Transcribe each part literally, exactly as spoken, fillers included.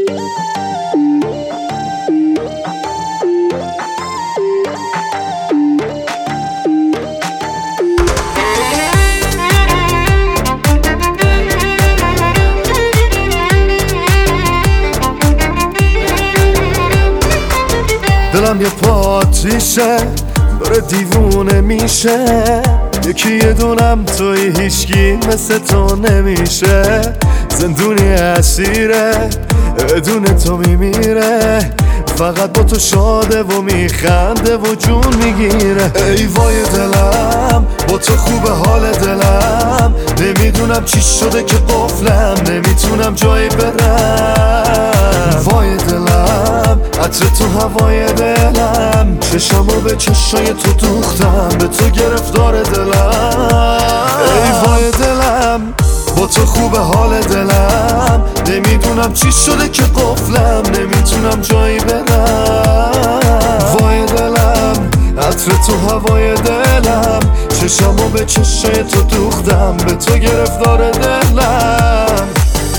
دلم یه پاتیشه داره دیوونه میشه، یکی یه دونم توی هیچکی مثل تو نمیشه. زندونی اسیره بدون تو میمیره، فقط با تو شاده و میخنده و جون میگیره. ای وای دلم با تو خوبه حال دلم، نمیدونم چی شده که قفلم نمیتونم جایی برم. وای دلم عطر تو هوای دلم، چشمو به چشای تو دوختم، به تو گرفتار دلم. ای وای دلم با تو خوبه حال دلم، نمیدونم چی شده که قفلم نمیتونم جایی برم. وای دلم عطر تو هوای دلم، چشمو به چشای تو دوختم، به تو گرفتار دلم.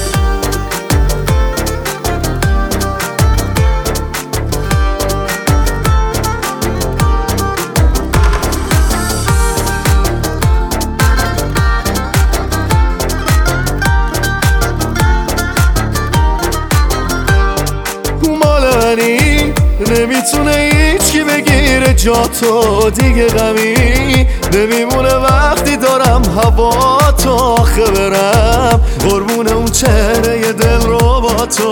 نمیتونه هیچکی بگیره جاتو، دیگه غمی نمیمونه وقتی دارم هوا تو. آخه برم قربون اون چهره دل رو با تو.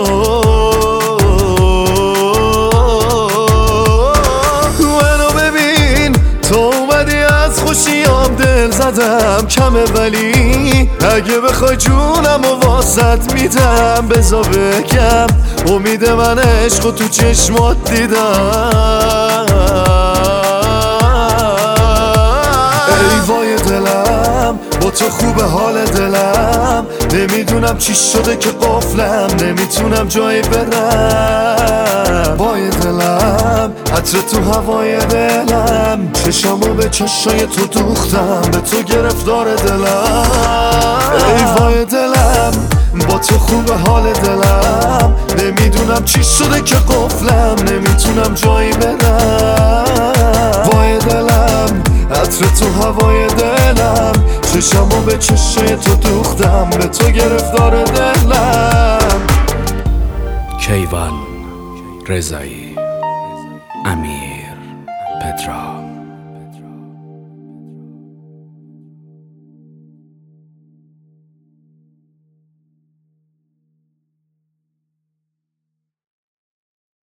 منو ببین تو اومدی از خوشیام دل زدم کمه، ولی اگه بخوای جونم و واسط میدم. بزا بگم امید من عشق و تو چشمات دیدم. ای وای دلم با تو خوبه حال دلم، نمیدونم چی شده که قفلم نمیتونم جایی برم. وای دلم عطر تو هوای دلم، چشمو به چشای تو دوختم، به تو گرفتار دلم. ای وای دلم با تو خوبه حال دلم، نمیدونم چی شده که قفلم نمیتونم جایی برم. وای دلم عطر تو هوای دلم، چشمو به چشای تو دوختم، به تو گرفتار دلم. کیوان رضایی، امیر پترا.